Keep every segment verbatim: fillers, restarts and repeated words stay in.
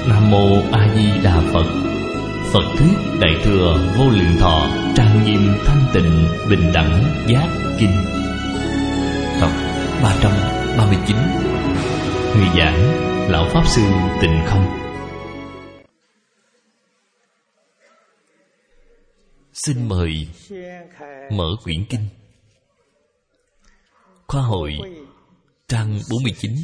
Nam Mô A Di Đà Phật. Phật thuyết Đại thừa Vô Lượng Thọ trang nghiêm thanh tịnh bình đẳng giác kinh. Tập ba trăm ba mươi chín. Người giảng Lão Pháp Sư Tịnh Không. Xin mời mở quyển kinh. Khoa hội trang bốn mươi chín,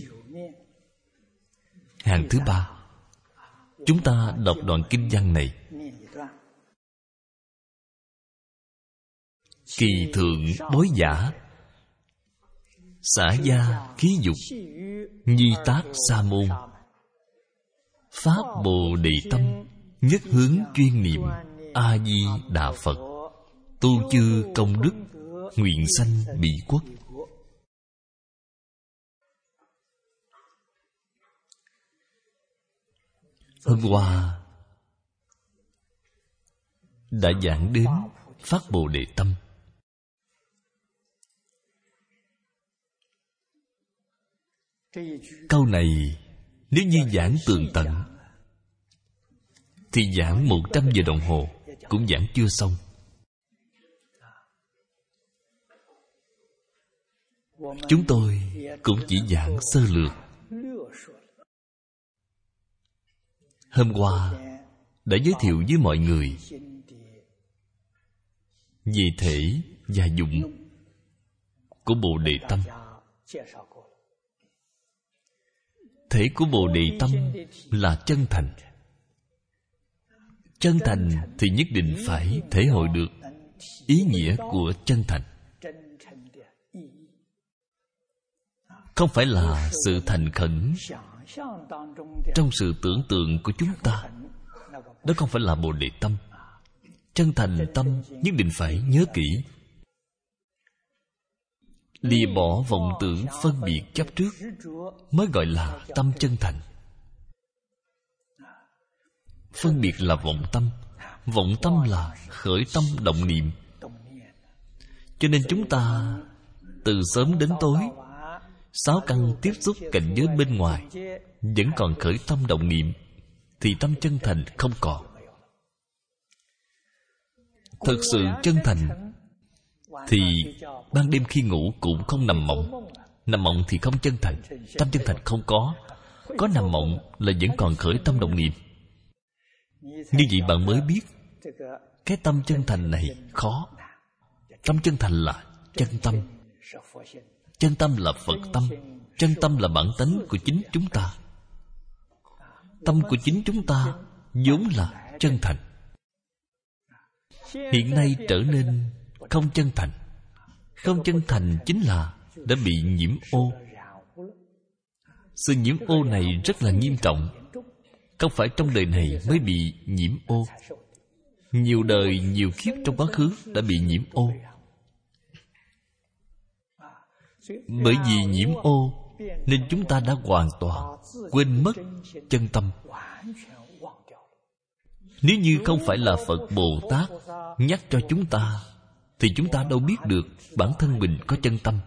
hàng thứ ba. Chúng ta đọc đoạn kinh văn này. Kỳ thượng bối giả, xả gia khí dục, nhi tác sa môn, pháp bồ đề tâm, nhất hướng chuyên niệm A Di Đà Phật, tu chư công đức, nguyện sanh bị quốc. Hôm qua đã giảng đến phát bồ đề tâm. Câu này nếu như giảng tường tận thì giảng một trăm giờ đồng hồ cũng giảng chưa xong. Chúng tôi cũng chỉ giảng sơ lược. Hôm qua đã giới thiệu với mọi người về thể và dụng của bồ đề tâm. Thể của bồ đề tâm là chân thành. Chân thành thì nhất định phải thể hội được ý nghĩa của chân thành. Không phải là sự thành khẩn trong sự tưởng tượng của chúng ta. Đó không phải là bồ đề tâm. Chân thành tâm nhất định phải nhớ kỹ. Lìa bỏ vọng tưởng phân biệt chấp trước mới gọi là tâm chân thành. Phân biệt là vọng tâm. Vọng tâm là khởi tâm động niệm. Cho nên chúng ta từ sớm đến tối, sáu căn tiếp xúc cảnh giới bên ngoài vẫn còn khởi tâm động niệm thì tâm chân thành không còn. Thực sự chân thành thì ban đêm khi ngủ cũng không nằm mộng. Nằm mộng thì không chân thành. Tâm chân thành không có. Có nằm mộng là vẫn còn khởi tâm động niệm. Như vậy bạn mới biết cái tâm chân thành này khó. Tâm chân thành là chân tâm. Chân tâm là Phật tâm. Chân tâm là bản tánh của chính chúng ta. Tâm của chính chúng ta vốn là chân thành. Hiện nay trở nên không chân thành. Không chân thành chính là đã bị nhiễm ô. Sự nhiễm ô này rất là nghiêm trọng. Không phải trong đời này mới bị nhiễm ô. Nhiều đời, nhiều kiếp trong quá khứ đã bị nhiễm ô. Bởi vì nhiễm ô nên chúng ta đã hoàn toàn quên mất chân tâm. Nếu như không phải là Phật Bồ Tát nhắc cho chúng ta thì chúng ta đâu biết được bản thân mình có chân tâm.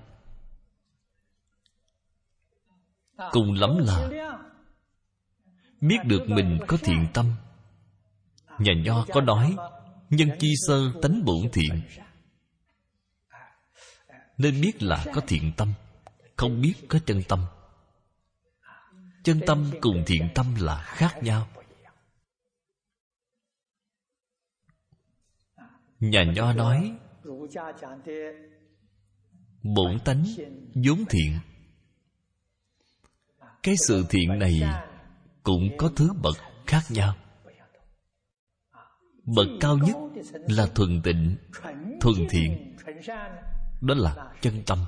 Cùng lắm là biết được mình có thiện tâm. Nhà Nho có nói nhân chi sơ tánh bổn thiện, nên biết là có thiện tâm, không biết có chân tâm. Chân tâm cùng thiện tâm là khác nhau. Nhà Nho nói bổn tánh vốn thiện. Cái sự thiện này cũng có thứ bậc khác nhau. Bậc cao nhất là thuần tịnh, thuần thiện. Đó là chân tâm.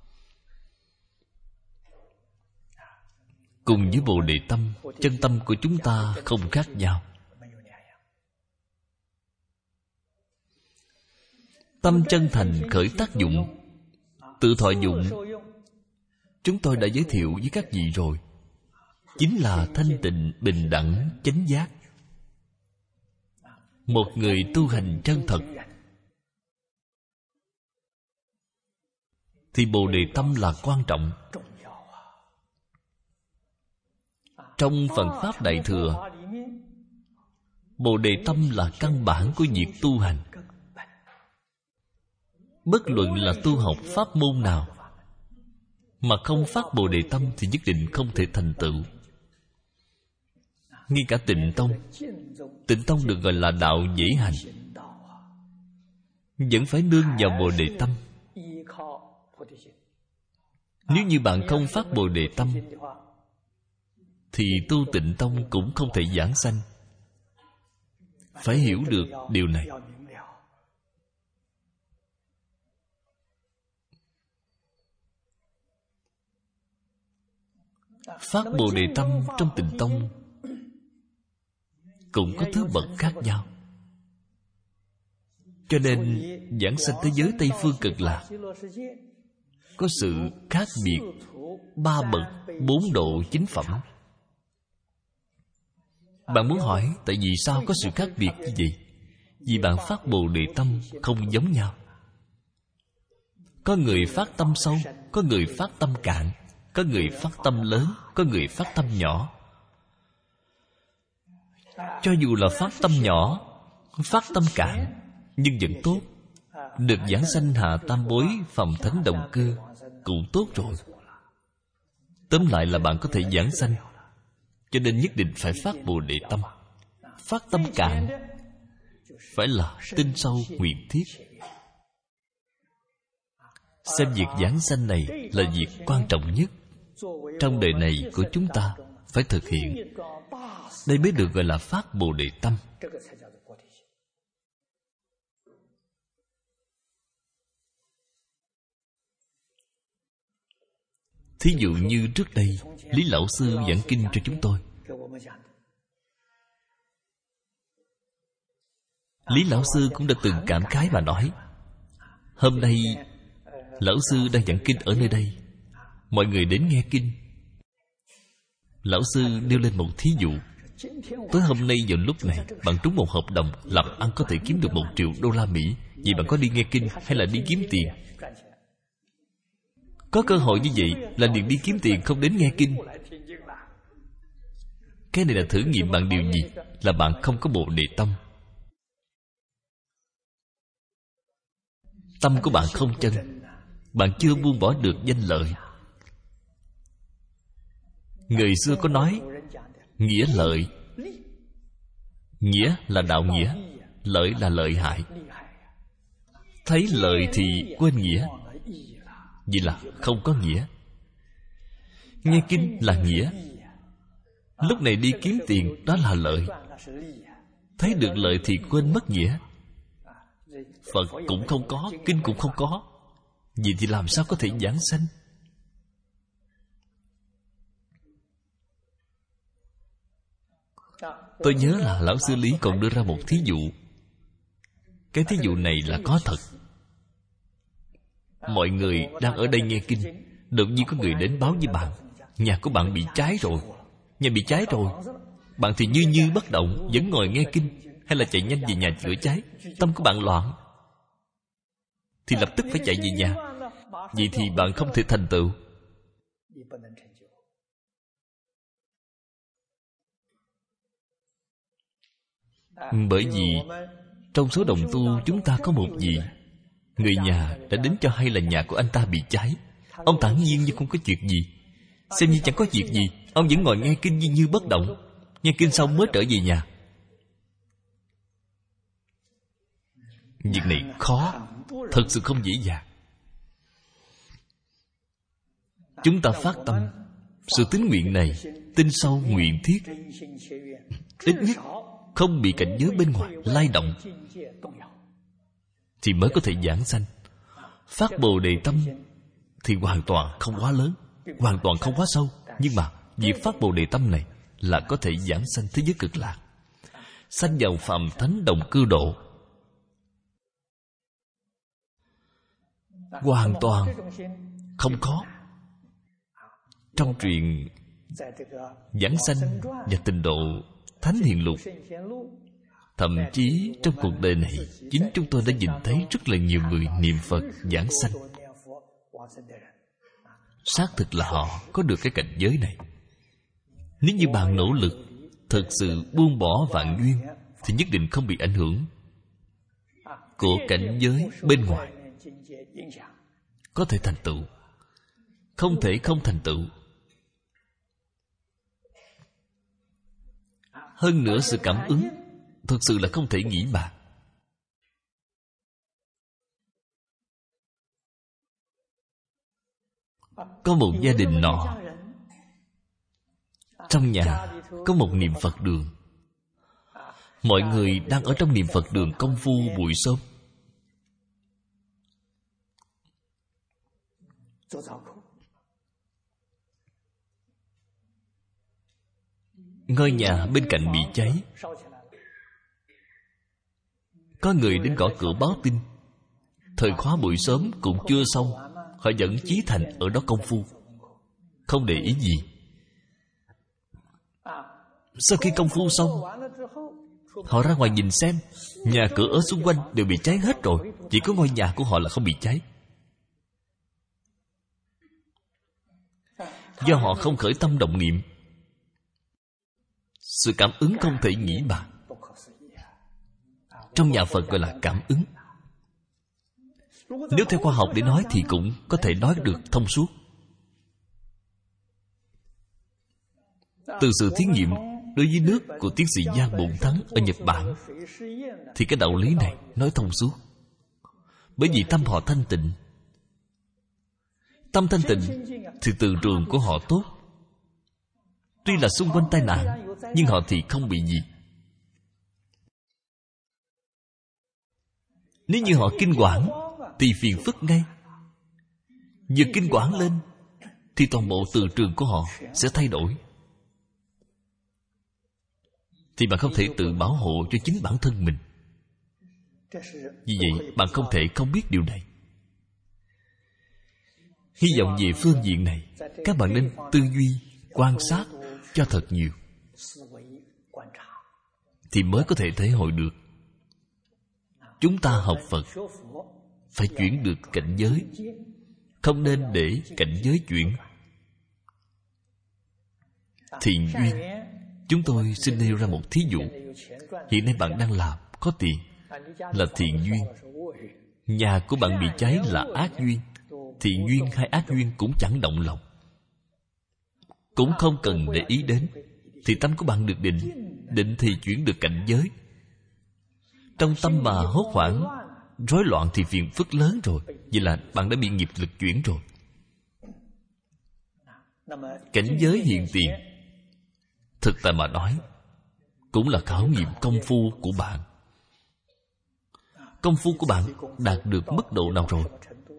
Cùng với bồ đề tâm, chân tâm của chúng ta không khác nhau. Tâm chân thành khởi tác dụng, tự thọ dụng chúng tôi đã giới thiệu với các vị rồi. Chính là thanh tịnh, bình đẳng, chánh giác. Một người tu hành chân thật thì bồ đề tâm là quan trọng. Trong Phật Pháp Đại Thừa, Bồ Đề Tâm là căn bản của việc tu hành. Bất luận là tu học pháp môn nào mà không phát Bồ Đề Tâm thì nhất định không thể thành tựu. Ngay cả Tịnh Tông, Tịnh Tông được gọi là đạo dễ hành, vẫn phải nương vào Bồ Đề Tâm. Nếu như bạn không phát Bồ Đề Tâm thì tu Tịnh Tông cũng không thể giảng sanh. Phải hiểu được điều này. Phát Bồ Đề Tâm trong Tịnh Tông cũng có thứ bậc khác nhau. Cho nên giảng sanh thế giới Tây Phương Cực Lạc có sự khác biệt ba bậc bốn độ chính phẩm. Bạn muốn hỏi tại vì sao có sự khác biệt như vậy? Vì bạn phát Bồ Đề Tâm không giống nhau. Có người phát tâm sâu, có người phát tâm cạn, có người phát tâm lớn, có người phát tâm nhỏ. Cho dù là phát tâm nhỏ, phát tâm cạn, nhưng vẫn tốt. Được giảng sanh hạ tam bối phàm thánh đồng cư cũng tốt rồi. Tóm lại là bạn có thể giảng sanh. Cho nên nhất định phải phát Bồ Đề Tâm. Phát tâm cạn phải là tinh sâu nguyện thiết. Xem việc giảng sanh này là việc quan trọng nhất trong đời này của chúng ta phải thực hiện. Đây mới được gọi là phát Bồ Đề Tâm. Thí dụ như trước đây Lý Lão Sư giảng kinh cho chúng tôi. Lý Lão Sư cũng đã từng cảm khái và nói: hôm nay Lão Sư đang giảng kinh ở nơi đây, mọi người đến nghe kinh. Lão Sư nêu lên một thí dụ: tối hôm nay vào lúc này bạn trúng một hợp đồng làm ăn có thể kiếm được một triệu đô la Mỹ. Vậy bạn có đi nghe kinh hay là đi kiếm tiền? Có cơ hội như vậy là liền đi kiếm tiền, không đến nghe kinh. Cái này là thử nghiệm bạn điều gì? Là bạn không có Bồ Đề Tâm. Tâm của bạn không chân. Bạn chưa buông bỏ được danh lợi. Người xưa có nói nghĩa lợi. Nghĩa là đạo nghĩa, lợi là lợi hại. Thấy lợi thì quên nghĩa, vì là không có nghĩa. Nghe kinh là nghĩa. Lúc này đi kiếm tiền, đó là lợi. Thấy được lợi thì quên mất nghĩa. Phật cũng không có, kinh cũng không có. Vậy thì làm sao có thể giảng sanh? Tôi nhớ là Lão Sư Lý còn đưa ra một thí dụ. Cái thí dụ này là có thật. Mọi người đang ở đây nghe kinh, đột nhiên có người đến báo với bạn: nhà của bạn bị cháy rồi. Nhà bị cháy rồi. Bạn thì như như bất động, vẫn ngồi nghe kinh, hay là chạy nhanh về nhà chữa cháy? Tâm của bạn loạn thì lập tức phải chạy về nhà. Vậy thì bạn không thể thành tựu. Bởi vì trong số đồng tu chúng ta có một vị, người nhà đã đến cho hay là nhà của anh ta bị cháy. Ông thản nhiên như không có chuyện gì, xem như chẳng có việc gì. Ông vẫn ngồi nghe kinh như như bất động. Nghe kinh xong mới trở về nhà. Việc này khó, thật sự không dễ dàng. Chúng ta phát tâm, sự tín nguyện này tinh sâu nguyện thiết, ít nhất không bị cảnh giới bên ngoài lay động, thì mới có thể giảng sanh. Phát Bồ Đề Tâm thì hoàn toàn không quá lớn, hoàn toàn không quá sâu. Nhưng mà việc phát Bồ Đề Tâm này là có thể giảng sanh thế giới cực lạc, sanh vào phàm thánh đồng cư độ. Hoàn toàn không có. Trong truyện Giảng Sanh và Tịnh Độ Thánh Hiền Lục, thậm chí trong cuộc đời này, chính chúng tôi đã nhìn thấy rất là nhiều người niệm Phật giảng sanh. Xác thực là họ có được cái cảnh giới này. Nếu như bạn nỗ lực thật sự buông bỏ vạn duyên, thì nhất định không bị ảnh hưởng của cảnh giới bên ngoài, có thể thành tựu. Không thể không thành tựu. Hơn nữa sự cảm ứng thực sự là không thể nghĩ bàn. Có một gia đình nọ, trong nhà có một niệm Phật đường. Mọi người đang ở trong niệm Phật đường công phu buổi sớm. Ngôi nhà bên cạnh bị cháy. Có người đến gõ cửa báo tin. Thời khóa buổi sớm cũng chưa xong, họ vẫn chí thành ở đó công phu, không để ý gì. Sau khi công phu xong, họ ra ngoài nhìn xem, nhà cửa ở xung quanh đều bị cháy hết rồi, chỉ có ngôi nhà của họ là không bị cháy. Do họ không khởi tâm động niệm. Sự cảm ứng không thể nghĩ bàn. Trong nhà Phật gọi là cảm ứng. Nếu theo khoa học để nói thì cũng có thể nói được thông suốt. Từ sự thí nghiệm đối với nước của tiến sĩ Giang Bổn Thắng ở Nhật Bản, thì cái đạo lý này nói thông suốt. Bởi vì tâm họ thanh tịnh. Tâm thanh tịnh thì từ trường của họ tốt. Tuy là xung quanh tai nạn, nhưng họ thì không bị gì. Nếu như họ kinh quản thì phiền phức ngay. Vừa kinh quản lên thì toàn bộ từ trường của họ sẽ thay đổi. Thì bạn không thể tự bảo hộ cho chính bản thân mình. Vì vậy bạn không thể không biết điều này. Hy vọng về phương diện này các bạn nên tư duy, quan sát cho thật nhiều, thì mới có thể thể hội được. Chúng ta học Phật phải chuyển được cảnh giới, không nên để cảnh giới chuyển. Thiện duyên, chúng tôi xin nêu ra một thí dụ. Hiện nay bạn đang làm, có tiền, là thiện duyên. Nhà của bạn bị cháy là ác duyên. Thiện duyên hay ác duyên cũng chẳng động lòng, cũng không cần để ý đến. Thì tâm của bạn được định. Định thì chuyển được cảnh giới. Trong tâm mà hốt hoảng, rối loạn thì phiền phức lớn rồi. Vậy là bạn đã bị nghiệp lực chuyển rồi. Cảnh giới hiện tiền, thực tại mà nói, cũng là khảo nghiệm công phu của bạn. Công phu của bạn đạt được mức độ nào rồi?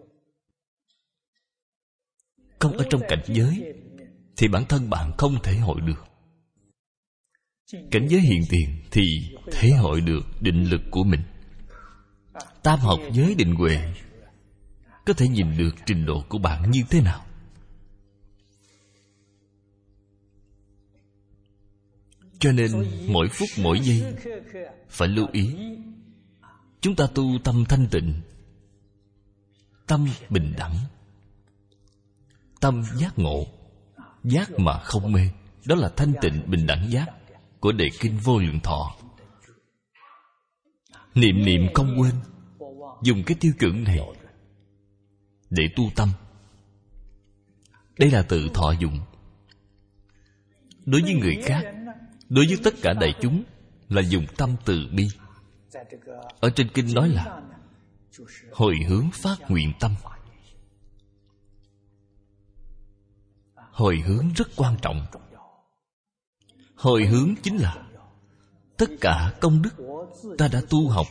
Không ở trong cảnh giới thì bản thân bạn không thể hội được. Cảnh giới hiện tiền thì thể hội được định lực của mình. Tam học giới định huệ có thể nhìn được trình độ của bạn như thế nào. Cho nên mỗi phút mỗi giây phải lưu ý. Chúng ta tu tâm thanh tịnh, tâm bình đẳng, tâm giác ngộ. Giác mà không mê, đó là thanh tịnh bình đẳng giác của Đề Kinh Vô Lượng Thọ. Niệm niệm không quên, dùng cái tiêu chuẩn này để tu tâm. Đây là tự thọ dụng. Đối với người khác, đối với tất cả đại chúng là dùng tâm từ bi. Ở trên kinh nói là hồi hướng phát nguyện tâm. Hồi hướng rất quan trọng. Hồi hướng chính là tất cả công đức ta đã tu học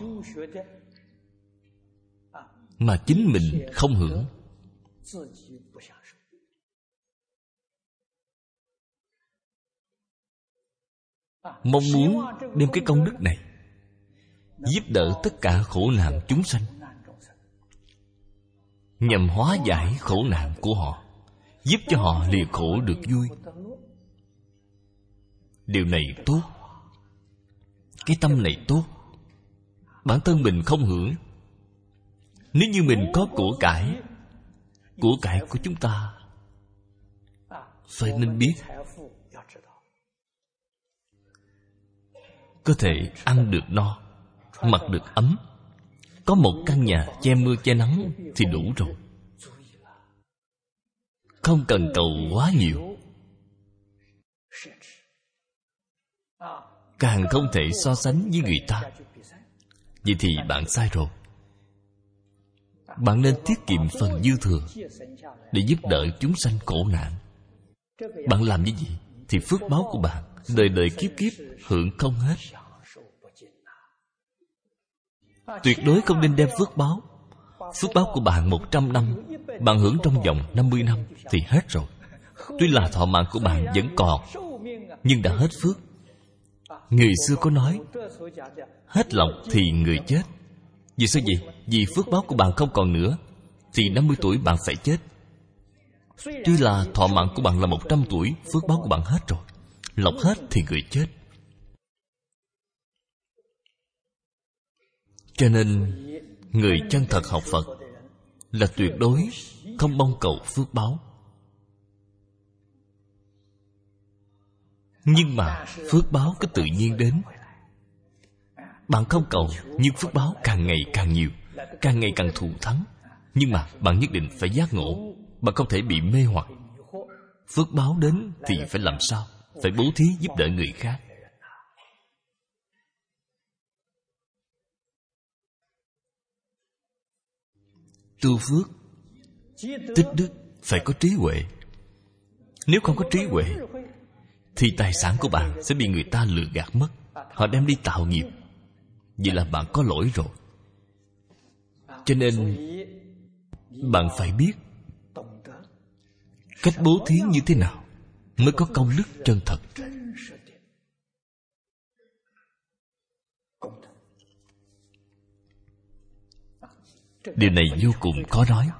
mà chính mình không hưởng. Mong muốn đem cái công đức này giúp đỡ tất cả khổ nạn chúng sanh, nhằm hóa giải khổ nạn của họ, giúp cho họ lìa khổ được vui. Điều này tốt. Cái tâm này tốt. Bản thân mình không hưởng. Nếu như mình có của cải, của cải của chúng ta phải nên biết có thể ăn được no, mặc được ấm, có một căn nhà che mưa che nắng thì đủ rồi. Không cần cầu quá nhiều. Càng không thể so sánh với người ta. Vậy thì bạn sai rồi. Bạn nên tiết kiệm phần dư thừa để giúp đỡ chúng sanh khổ nạn. Bạn làm như vậy thì phước báo của bạn đời đời kiếp kiếp hưởng không hết. Tuyệt đối không nên đem phước báo. Phước báo của bạn một trăm năm, bạn hưởng trong vòng năm mươi năm thì hết rồi. Tuy là thọ mạng của bạn vẫn còn, nhưng đã hết phước. Người xưa có nói, hết lộc thì người chết. Vì sao vậy? Vì phước báo của bạn không còn nữa, thì năm mươi tuổi bạn phải chết. Tuy là thọ mạng của bạn là một trăm tuổi, phước báo của bạn hết rồi. Lộc hết thì người chết. Cho nên người chân thật học Phật là tuyệt đối không mong cầu phước báo. Nhưng mà phước báo cứ tự nhiên đến. Bạn không cầu, nhưng phước báo càng ngày càng nhiều, càng ngày càng thù thắng. Nhưng mà bạn nhất định phải giác ngộ. Bạn không thể bị mê hoặc. Phước báo đến thì phải làm sao? Phải bố thí giúp đỡ người khác. Tu phước, tích đức phải có trí huệ. Nếu không có trí huệ thì tài sản của bạn sẽ bị người ta lừa gạt mất. Họ đem đi tạo nghiệp. Vậy là bạn có lỗi rồi. Cho nên bạn phải biết cách bố thí như thế nào mới có công đức chân thật. Điều này vô cùng khó nói.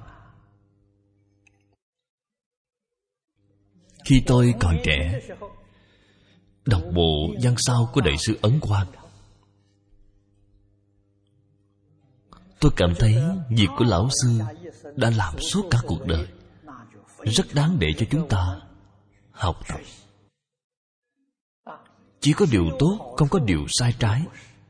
Khi tôi còn trẻ, đọc bộ văn sao của Đại sư Ấn Quang, tôi cảm thấy việc của Lão Sư đã làm suốt cả cuộc đời rất đáng để cho chúng ta học tập. Chỉ có điều tốt, không có điều sai trái.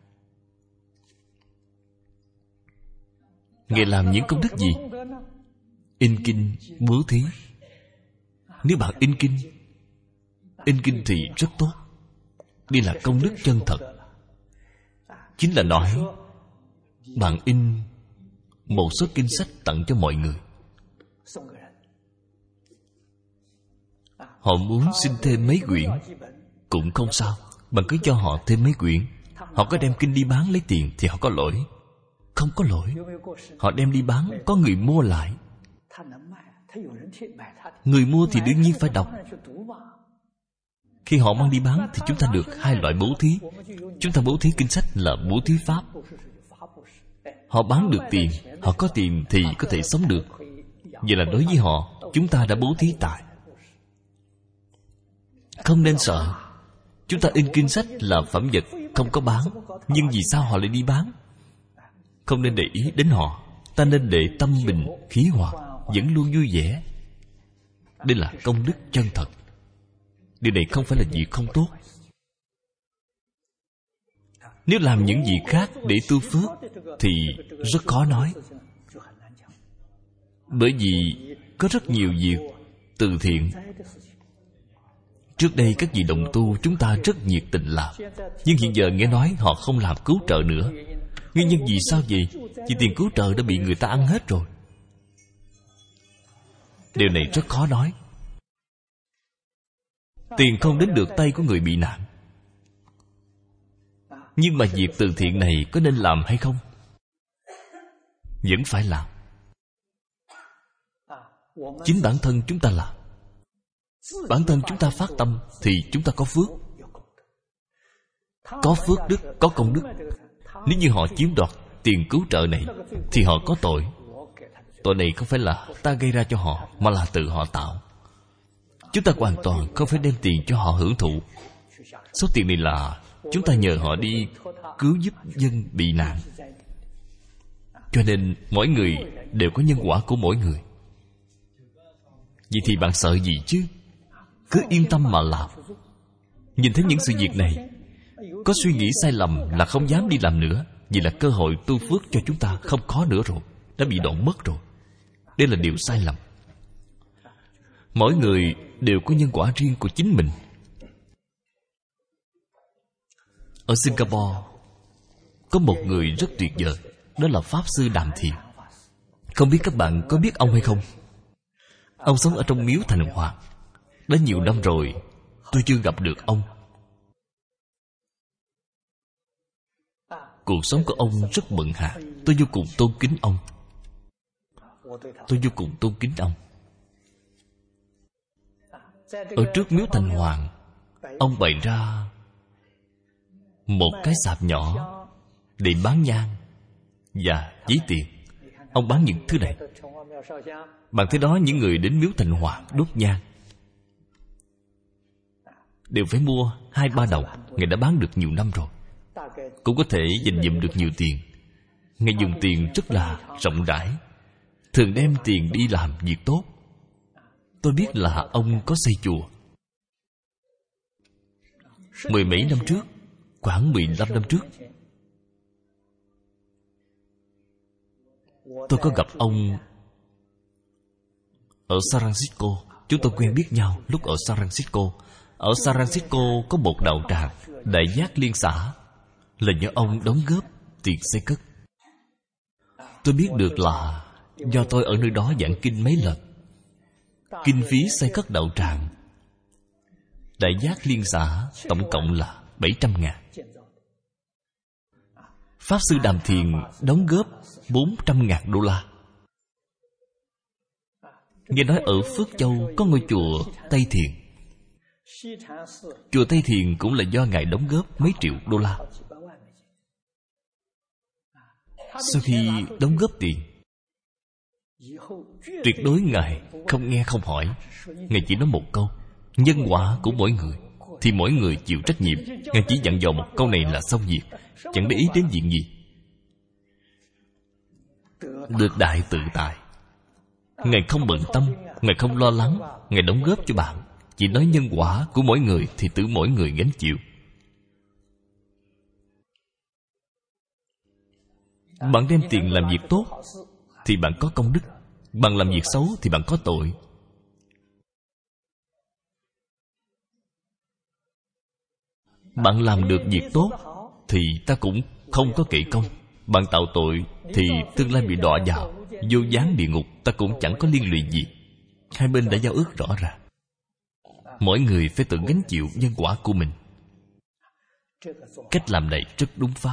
Ngài làm những công đức gì? In kinh, bố thí. Nếu bạn in kinh, in kinh thì rất tốt. Đây là công đức chân thật. Chính là nói bạn in một số kinh sách tặng cho mọi người. Họ muốn xin thêm mấy quyển cũng không sao, bạn cứ cho họ thêm mấy quyển. Họ có đem kinh đi bán lấy tiền thì họ có lỗi? Không có lỗi. Họ đem đi bán, có người mua lại. Người mua thì đương nhiên phải đọc. Khi họ mang đi bán thì chúng ta được hai loại bố thí. Chúng ta bố thí kinh sách là bố thí pháp. Họ bán được tiền, họ có tiền thì có thể sống được. Vậy là đối với họ, chúng ta đã bố thí tài. Không nên sợ. Chúng ta in kinh sách là phẩm vật, không có bán. Nhưng vì sao họ lại đi bán? Không nên để ý đến họ. Ta nên để tâm bình, khí hòa, vẫn luôn vui vẻ. Đây là công đức chân thật. Điều này không phải là việc không tốt. Nếu làm những việc khác để tu phước thì rất khó nói. Bởi vì có rất nhiều việc từ thiện. Trước đây các vị đồng tu chúng ta rất nhiệt tình làm, nhưng hiện giờ nghe nói họ không làm cứu trợ nữa. Nguyên nhân vì sao vậy? Vì tiền cứu trợ đã bị người ta ăn hết rồi. Điều này rất khó nói. Tiền không đến được tay của người bị nạn. Nhưng mà việc từ thiện này có nên làm hay không? Vẫn phải làm. Chính bản thân chúng ta làm. Bản thân chúng ta phát tâm thì chúng ta có phước. Có phước đức, có công đức. Nếu như họ chiếm đoạt tiền cứu trợ này thì họ có tội. Tội này không phải là ta gây ra cho họ, mà là tự họ tạo. Chúng ta hoàn toàn không phải đem tiền cho họ hưởng thụ. Số tiền này là chúng ta nhờ họ đi cứu giúp dân bị nạn. Cho nên mỗi người đều có nhân quả của mỗi người. Vậy thì bạn sợ gì chứ? Cứ yên tâm mà làm. Nhìn thấy những sự việc này, Có suy nghĩ sai lầm là không dám đi làm nữa. Vì là cơ hội tu phước cho chúng ta không có nữa rồi, đã bị đoạn mất rồi. Đây là điều sai lầm. Mỗi người đều có nhân quả riêng của chính mình. Ở Singapore có một người rất tuyệt vời, đó là Pháp Sư Đàm Thiền. Không biết các bạn có biết ông hay không? Ông sống ở trong miếu Thành Hoàng. Đã nhiều năm rồi tôi chưa gặp được ông. Cuộc sống của ông rất bận rộn. Tôi vô cùng tôn kính ông. Tôi vô cùng tôn kính ông. Ở trước miếu Thành Hoàng, ông bày ra một cái sạp nhỏ để bán nhang và giấy tiền. Ông bán những thứ này. Bạn thấy đó, những người đến miếu Thành Hoàng đốt nhang đều phải mua hai ba đồng. Ngài đã bán được nhiều năm rồi, cũng có thể dành dụm được nhiều tiền. Ngài dùng tiền rất là rộng rãi, thường đem tiền đi làm việc tốt. Tôi biết là ông có xây chùa. Mười mấy năm trước, khoảng mười lăm năm trước, tôi có gặp ông ở San Francisco. Chúng tôi quen biết nhau lúc ở San Francisco. Ở San Francisco có một đạo tràng Đại Giác Liên Xã, là do ông đóng góp tiền xây cất. Tôi biết được là do tôi ở nơi đó giảng kinh mấy lần. Kinh phí xây cất đạo tràng Đại Giác Liên Xã tổng cộng là bảy trăm ngàn. Pháp Sư Đàm Thiền đóng góp bốn trăm ngàn đô la. Nghe nói ở Phước Châu có ngôi chùa Tây Thiền. Chùa Tây Thiền cũng là do Ngài đóng góp mấy triệu đô la. Sau khi đóng góp tiền, tuyệt đối Ngài không nghe không hỏi. Ngài chỉ nói một câu: nhân quả của mỗi người thì mỗi người chịu trách nhiệm. Ngài chỉ dặn dò một câu này là xong việc, chẳng để ý đến chuyện gì. Được đại tự tại. Ngài không bận tâm, Ngài không lo lắng. Ngài đóng góp cho bạn, chỉ nói nhân quả của mỗi người thì tự mỗi người gánh chịu. Bạn đem tiền làm việc tốt thì bạn có công đức. Bạn làm việc xấu thì bạn có tội. Bạn làm được việc tốt thì ta cũng không có kệ công. Bạn tạo tội thì tương lai bị đọa vào vô gián địa ngục, ta cũng chẳng có liên lụy gì. Hai bên đã giao ước rõ ràng. Mỗi người phải tự gánh chịu nhân quả của mình. Cách làm này rất đúng pháp,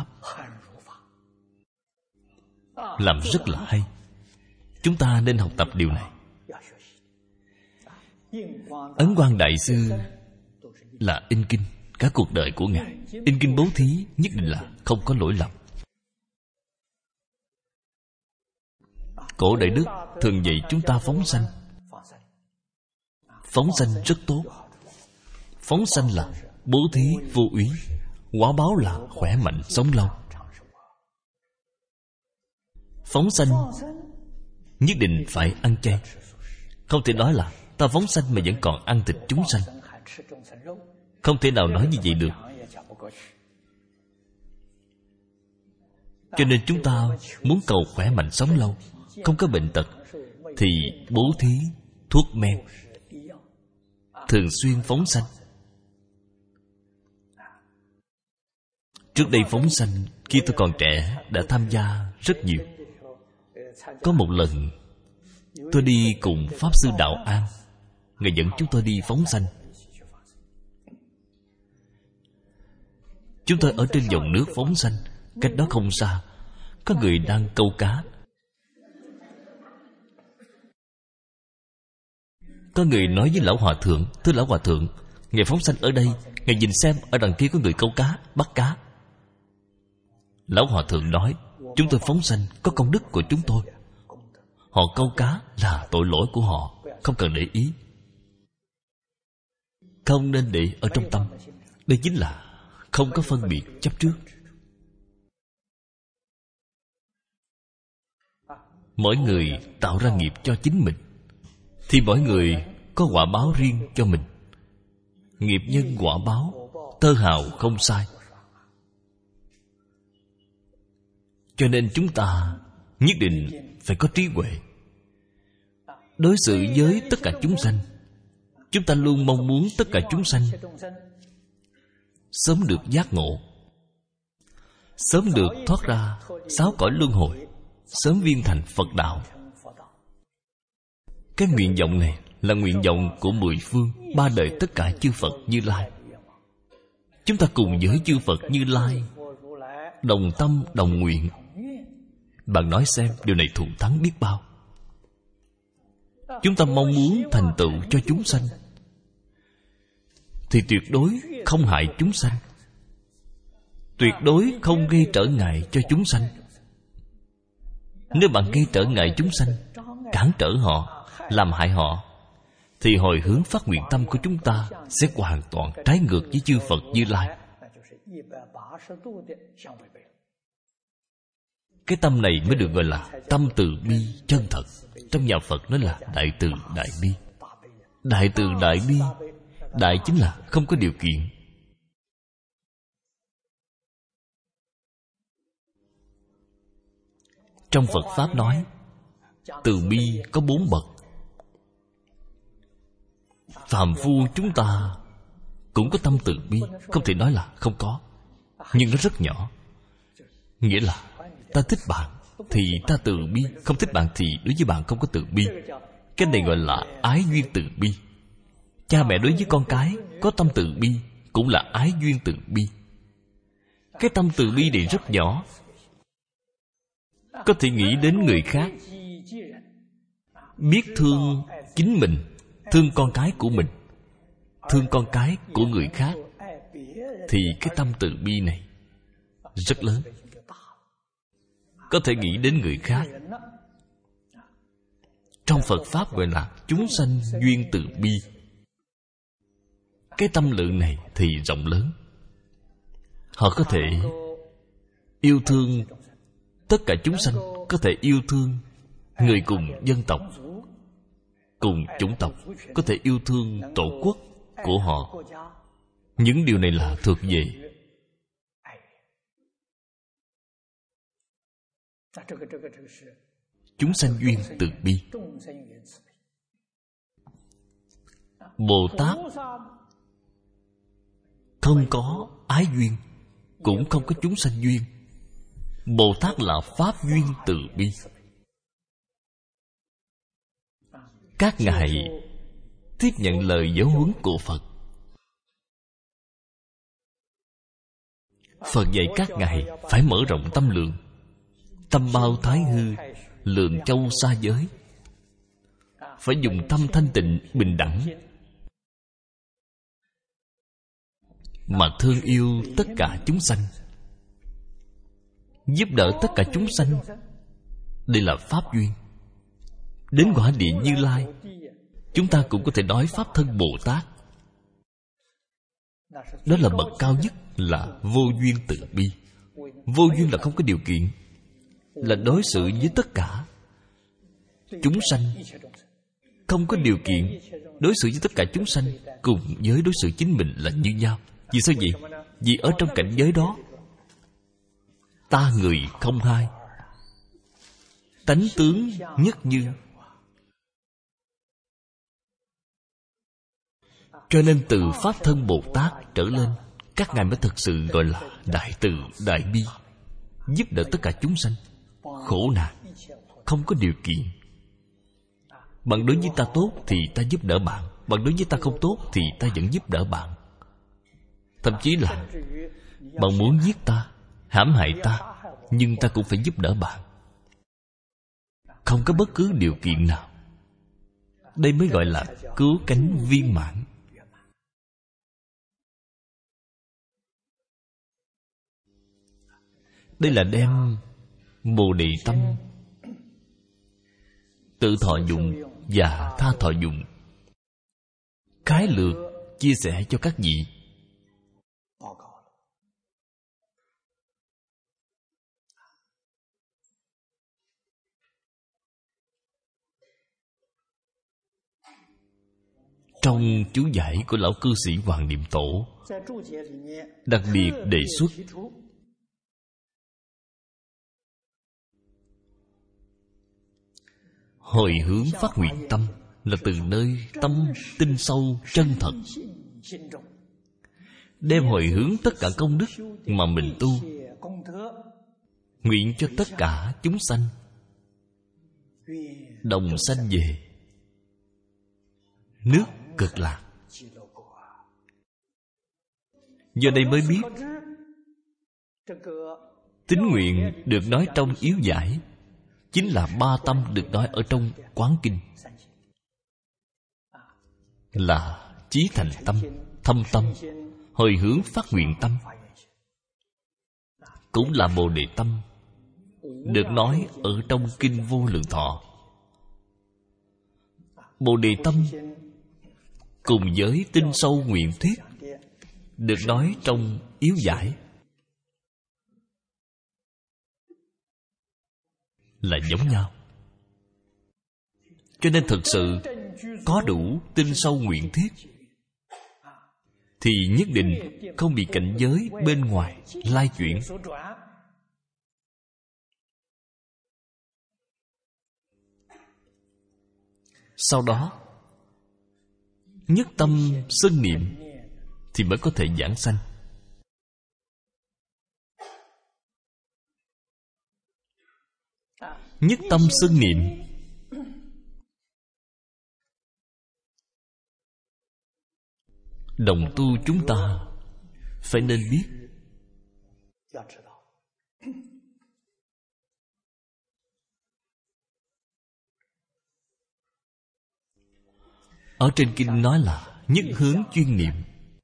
làm rất là hay. Chúng ta nên học tập điều này. Ấn Quang Đại Sư là in kinh. Cả cuộc đời của Ngài in kinh bố thí nhất định là không có lỗi lầm. Cổ Đại Đức thường dạy chúng ta phóng sanh. Phóng sanh rất tốt. Phóng sanh là bố thí vô úy, quả báo là khỏe mạnh sống lâu. Phóng sanh nhất định phải ăn chay. Không thể nói là ta phóng sanh mà vẫn còn ăn thịt chúng sanh. Không thể nào nói như vậy được. Cho nên chúng ta muốn cầu khỏe mạnh sống lâu, không có bệnh tật, thì bố thí thuốc men, thường xuyên phóng sanh. Trước đây phóng sanh, khi tôi còn trẻ đã tham gia rất nhiều. Có một lần tôi đi cùng Pháp Sư Đạo An. Ngài dẫn chúng tôi đi phóng sanh. Chúng tôi ở trên dòng nước phóng sanh. Cách đó không xa có người đang câu cá. Có người nói với Lão Hòa Thượng: thưa Lão Hòa Thượng, Ngài phóng sanh ở đây, Ngài nhìn xem ở đằng kia có người câu cá, bắt cá. Lão Hòa Thượng nói: chúng tôi phóng sanh có công đức của chúng tôi. Họ câu cá là tội lỗi của họ, không cần để ý. Không nên để ở trong tâm. Đây chính là không có phân biệt chấp trước. Mỗi người tạo ra nghiệp cho chính mình, thì mỗi người có quả báo riêng cho mình. Nghiệp nhân quả báo, tơ hào không sai. Cho nên chúng ta nhất định phải có trí huệ. Đối xử với tất cả chúng sanh, chúng ta luôn mong muốn tất cả chúng sanh sớm được giác ngộ, sớm được thoát ra sáu cõi luân hồi, sớm viên thành Phật đạo. Cái nguyện vọng này là nguyện vọng của mười phương ba đời tất cả chư Phật Như Lai. Chúng ta cùng với chư Phật Như Lai đồng tâm đồng nguyện. Bạn nói xem điều này thù thắng biết bao. Chúng ta mong muốn thành tựu cho chúng sanh thì tuyệt đối không hại chúng sanh, tuyệt đối không gây trở ngại cho chúng sanh. Nếu bạn gây trở ngại chúng sanh, cản trở họ, làm hại họ, thì hồi hướng phát nguyện tâm của chúng ta sẽ hoàn toàn trái ngược với chư Phật Như Lai. Cái tâm này mới được gọi là tâm từ bi chân thật. Trong nhà Phật nói là đại từ đại bi. Đại từ đại bi, đại chính là không có điều kiện. Trong Phật Pháp nói, từ bi có bốn bậc. Phàm phu chúng ta cũng có tâm từ bi, không thể nói là không có, nhưng nó rất nhỏ. Nghĩa là ta thích bạn thì ta từ bi, không thích bạn thì đối với bạn không có từ bi. Cái này gọi là ái duyên từ bi. Cha mẹ đối với con cái có tâm từ bi, cũng là ái duyên từ bi. Cái tâm từ bi này rất nhỏ, có thể nghĩ đến người khác, biết thương chính mình, thương con cái của mình, thương con cái của người khác, thì cái tâm từ bi này rất lớn, có thể nghĩ đến người khác. Trong Phật Pháp gọi là chúng sanh duyên từ bi. Cái tâm lượng này thì rộng lớn. Họ có thể yêu thương tất cả chúng sanh, có thể yêu thương người cùng dân tộc, cùng chủng tộc, có thể yêu thương tổ quốc của họ. Những điều này là thuộc về chúng sanh duyên từ bi. Bồ Tát không có ái duyên, cũng không có chúng sanh duyên. Bồ Tát là pháp duyên từ bi. Các ngài tiếp nhận lời giáo huấn của Phật. Phật dạy các ngài phải mở rộng tâm lượng, tâm bao thái hư, lượng châu xa giới, phải dùng tâm thanh tịnh bình đẳng mà thương yêu tất cả chúng sanh, giúp đỡ tất cả chúng sanh. Đây là pháp duyên. Đến quả địa Như Lai, chúng ta cũng có thể nói pháp thân Bồ Tát. Đó là bậc cao nhất, là vô duyên từ bi. Vô duyên là không có điều kiện, là đối xử với tất cả chúng sanh không có điều kiện, đối xử với tất cả chúng sanh cùng với đối xử chính mình là như nhau. Vì sao vậy? Vì ở trong cảnh giới đó, ta người không hai, tánh tướng nhất như. Cho nên từ pháp thân Bồ Tát trở lên, các ngài mới thực sự gọi là đại từ đại bi, giúp đỡ tất cả chúng sanh khổ nạn, không có điều kiện. Bạn đối với ta tốt thì ta giúp đỡ bạn, bạn đối với ta không tốt thì ta vẫn giúp đỡ bạn. Thậm chí là bạn muốn giết ta, hãm hại ta, nhưng ta cũng phải giúp đỡ bạn, không có bất cứ điều kiện nào. Đây mới gọi là cứu cánh viên mãn. Đây là đem Bồ Đề tâm tự thọ dụng và tha thọ dụng khái lược chia sẻ cho các vị. Trong chú giải của lão cư sĩ Hoàng Niệm Tổ đặc biệt đề xuất Hồi hướng phát nguyện tâm là từ nơi tâm tinh sâu chân thật, đem hồi hướng tất cả công đức mà mình tu, nguyện cho tất cả chúng sanh đồng sanh về nước Cực Lạc. Giờ đây mới biết tín nguyện được nói trong yếu giải chính là ba tâm được nói ở trong Quán Kinh, là chí thành tâm, thâm tâm, hồi hướng phát nguyện tâm, cũng là Bồ Đề tâm được nói ở trong Kinh Vô Lượng Thọ. Bồ Đề tâm cùng với tinh sâu nguyện thuyết được nói trong yếu giải là giống nhau. Cho nên thực sự có đủ tinh sâu nguyện thuyết thì nhất định không bị cảnh giới bên ngoài lai chuyển. Sau đó nhất tâm xưng niệm thì mới có thể giảng sanh. Nhất tâm xưng niệm đồng tu chúng ta phải nên biết. Ở trên kinh nói là nhất hướng chuyên niệm.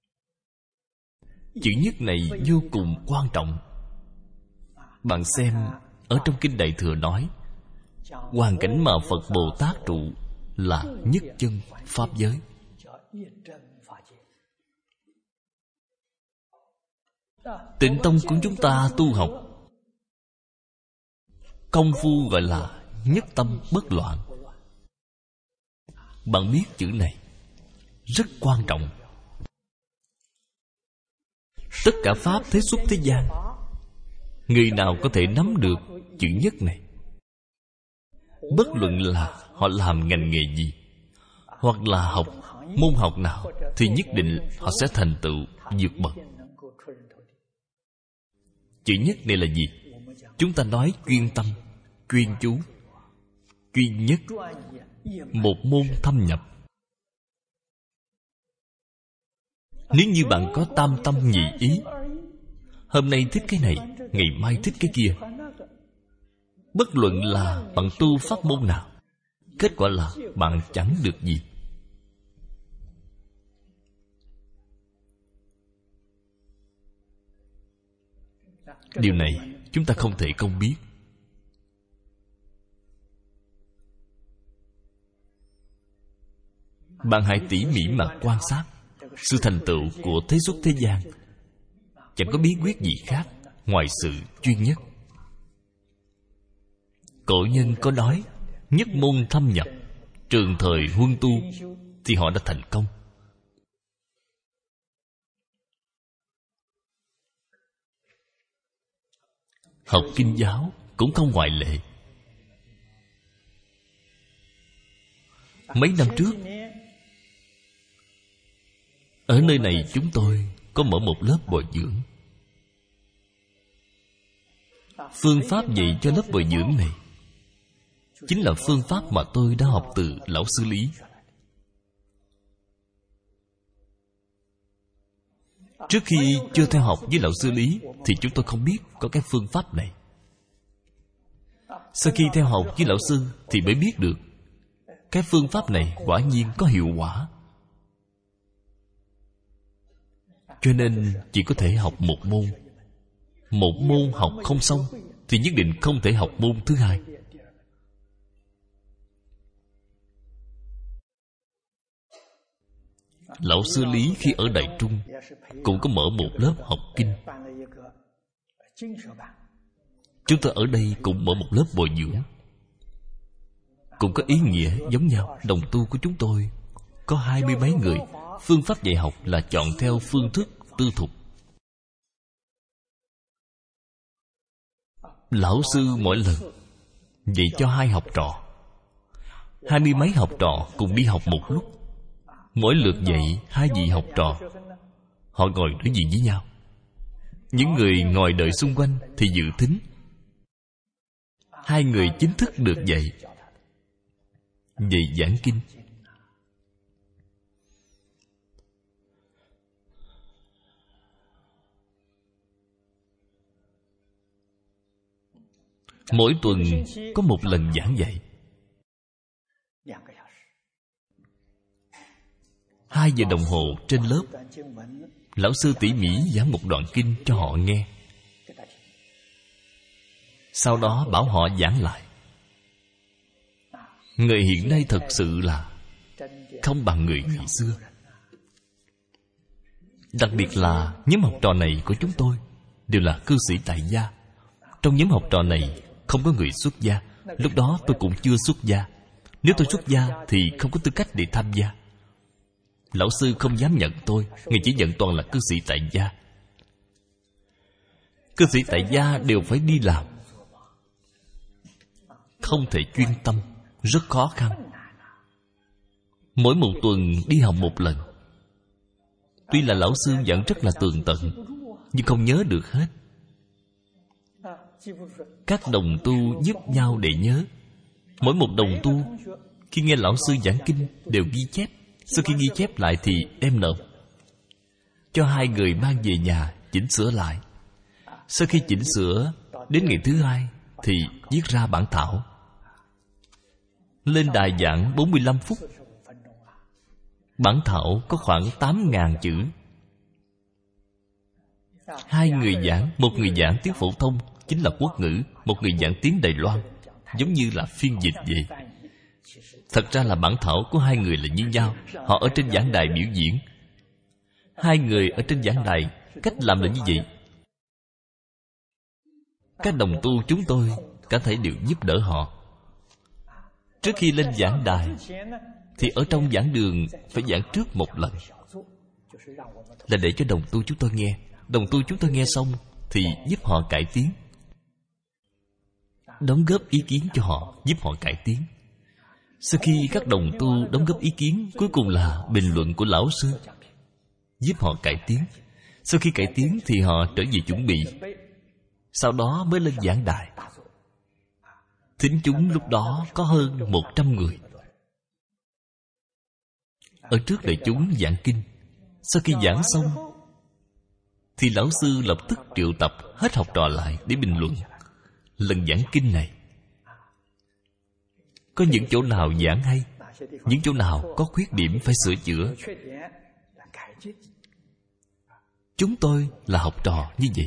Chữ nhất này vô cùng quan trọng. Bạn xem ở trong kinh Đại Thừa nói hoàn cảnh mà Phật Bồ Tát trụ là nhất chân pháp giới. Tịnh tông của chúng ta tu học công phu gọi là nhất tâm bất loạn. Bạn biết chữ này rất quan trọng. Tất cả pháp thế xuất thế gian, người nào có thể nắm được chữ nhất này, bất luận là họ làm ngành nghề gì, hoặc là học môn học nào, thì nhất định họ sẽ thành tựu vượt bậc. Chữ nhất này là gì? Chúng ta nói chuyên tâm, chuyên chú, chuyên nhất, một môn thâm nhập. Nếu như bạn có tam tâm nhị ý, hôm nay thích cái này, ngày mai thích cái kia, bất luận là bạn tu pháp môn nào, kết quả là bạn chẳng được gì. Điều này chúng ta không thể không biết. Bạn hãy tỉ mỉ mà quan sát sự thành tựu của thế xuất thế gian. Chẳng có bí quyết gì khác ngoài sự chuyên nhất. Cổ nhân có nói nhất môn thâm nhập, trường thời huân tu, thì họ đã thành công. Học kinh giáo cũng không ngoại lệ. Mấy năm trước, ở nơi này chúng tôi có mở một lớp bồi dưỡng. Phương pháp dạy cho lớp bồi dưỡng này chính là phương pháp mà tôi đã học từ Lão Sư Lý. Trước khi chưa theo học với Lão Sư Lý thì chúng tôi không biết có cái phương pháp này. Sau khi theo học với Lão Sư thì mới biết được cái phương pháp này quả nhiên có hiệu quả. Cho nên chỉ có thể học một môn. Một môn học không xong thì nhất định không thể học môn thứ hai. Lão Sư Lý khi ở Đại Trung cũng có mở một lớp học kinh. Chúng tôi ở đây cũng mở một lớp bồi dưỡng, cũng có ý nghĩa giống nhau. Đồng tu của chúng tôi có hai mươi mấy người. Phương pháp dạy học là chọn theo phương thức tư thục. Lão sư mỗi lần dạy cho hai học trò, Hai mươi mấy học trò cùng đi học một lúc. Mỗi lượt dạy hai vị học trò, họ ngồi đối diện với nhau. Những người ngồi đợi xung quanh thì dự thính. Hai người chính thức được dạy, dạy giảng kinh. Mỗi tuần có một lần giảng dạy. Hai giờ đồng hồ trên lớp, lão sư tỉ mỉ giảng một đoạn kinh cho họ nghe. Sau đó bảo họ giảng lại. Người hiện nay thật sự là không bằng người ngày xưa. Đặc biệt là nhóm học trò này của chúng tôi đều là cư sĩ tại gia. Trong nhóm học trò này không có người xuất gia. Lúc đó tôi cũng chưa xuất gia. Nếu tôi xuất gia thì không có tư cách để tham gia. Lão sư không dám nhận tôi, ngài chỉ nhận toàn là cư sĩ tại gia. Cư sĩ tại gia đều phải đi làm, không thể chuyên tâm, rất khó khăn. Mỗi một tuần đi học một lần. Tuy là lão sư giảng rất là tường tận, nhưng không nhớ được hết. Các đồng tu giúp nhau để nhớ. Mỗi một đồng tu khi nghe lão sư giảng kinh đều ghi chép. Sau khi ghi chép lại thì đem nộp cho hai người mang về nhà chỉnh sửa lại. Sau khi chỉnh sửa, đến ngày thứ hai thì viết ra bản thảo. Lên đài giảng bốn mươi lăm phút. Bản thảo có khoảng tám nghìn chữ. Hai người giảng, một người giảng tiếng phổ thông chính là quốc ngữ, một người giảng tiếng Đài Loan, giống như là phiên dịch vậy. Thật ra là bản thảo của hai người là như nhau. Họ ở trên giảng đài biểu diễn. Hai người ở trên giảng đài, cách làm là như vậy. Các đồng tu chúng tôi cả thể đều giúp đỡ họ. Trước khi lên giảng đài thì ở trong giảng đường phải giảng trước một lần, là để cho đồng tu chúng tôi nghe. Đồng tu chúng tôi nghe xong thì giúp họ cải tiến, đóng góp ý kiến cho họ, giúp họ cải tiến. Sau khi các đồng tu đóng góp ý kiến, cuối cùng là bình luận của lão sư, giúp họ cải tiến. Sau khi cải tiến thì họ trở về chuẩn bị, sau đó mới lên giảng đài. Thính chúng lúc đó có hơn một trăm người. Ở trước đại chúng giảng kinh. Sau khi giảng xong thì lão sư lập tức triệu tập hết học trò lại để bình luận lần giảng kinh này. Có những chỗ nào giảng hay, những chỗ nào có khuyết điểm phải sửa chữa. Chúng tôi là học trò như vậy.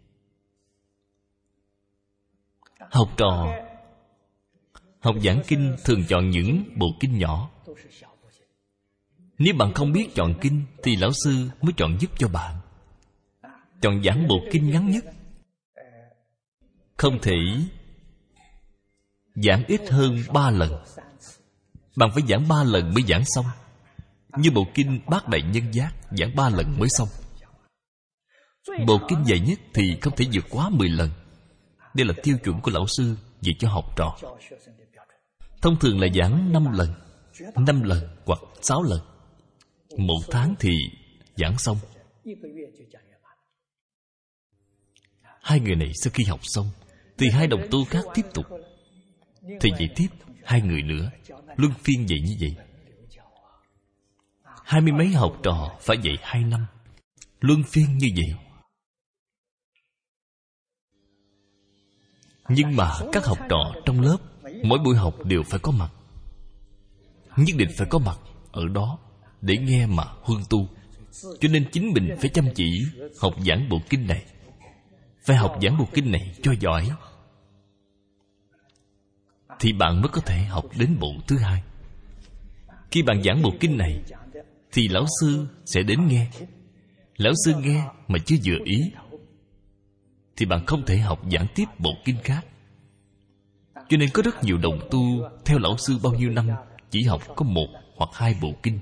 Học trò học giảng kinh thường chọn những bộ kinh nhỏ. Nếu bạn không biết chọn kinh thì lão sư mới chọn giúp cho bạn. Chọn giảng bộ kinh ngắn nhất. Không thể giảng ít hơn ba lần. Bạn phải giảng ba lần mới giảng xong. Như bộ kinh Bát Đại Nhân Giác giảng ba lần mới xong. Bộ kinh dài nhất thì không thể vượt quá mười lần. Đây là tiêu chuẩn của lão sư về cho học trò. Thông thường là giảng năm lần, năm lần hoặc sáu lần. Một tháng thì giảng xong. Hai người này sau khi học xong thì hai đồng tu khác tiếp tục. Thì dạy tiếp hai người nữa, luân phiên dạy như vậy. Hai mươi mấy học trò phải dạy hai năm, luân phiên như vậy. Nhưng mà các học trò trong lớp mỗi buổi học đều phải có mặt. Nhất định phải có mặt ở đó để nghe mà huân tu. Cho nên chính mình phải chăm chỉ học giảng bộ kinh này. Phải học giảng bộ kinh này cho giỏi, thì bạn mới có thể học đến bộ thứ hai. Khi bạn giảng bộ kinh này thì lão sư sẽ đến nghe. Lão sư nghe mà chưa vừa ý thì bạn không thể học giảng tiếp bộ kinh khác. Cho nên có rất nhiều đồng tu theo lão sư bao nhiêu năm chỉ học có một hoặc hai bộ kinh.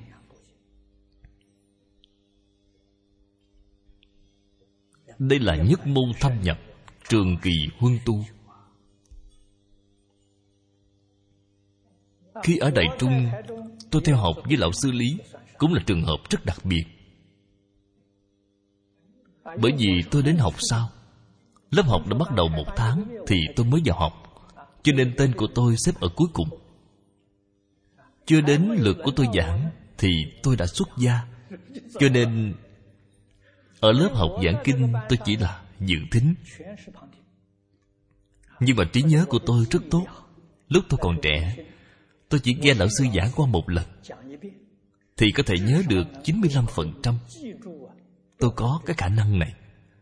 Đây là nhất môn thâm nhập, trường kỳ huân tu. Khi ở Đại Trung, tôi theo học với lão sư Lý, cũng là trường hợp rất đặc biệt. Bởi vì tôi đến học sau, lớp học đã bắt đầu một tháng thì tôi mới vào học, cho nên tên của tôi xếp ở cuối cùng. Chưa đến lượt của tôi giảng thì tôi đã xuất gia, cho nên ở lớp học giảng kinh tôi chỉ là dự thính. Nhưng mà trí nhớ của tôi rất tốt. Lúc tôi còn trẻ, tôi chỉ nghe lão sư giảng qua một lần thì có thể nhớ được chín mươi lăm phần trăm. Tôi có cái khả năng này.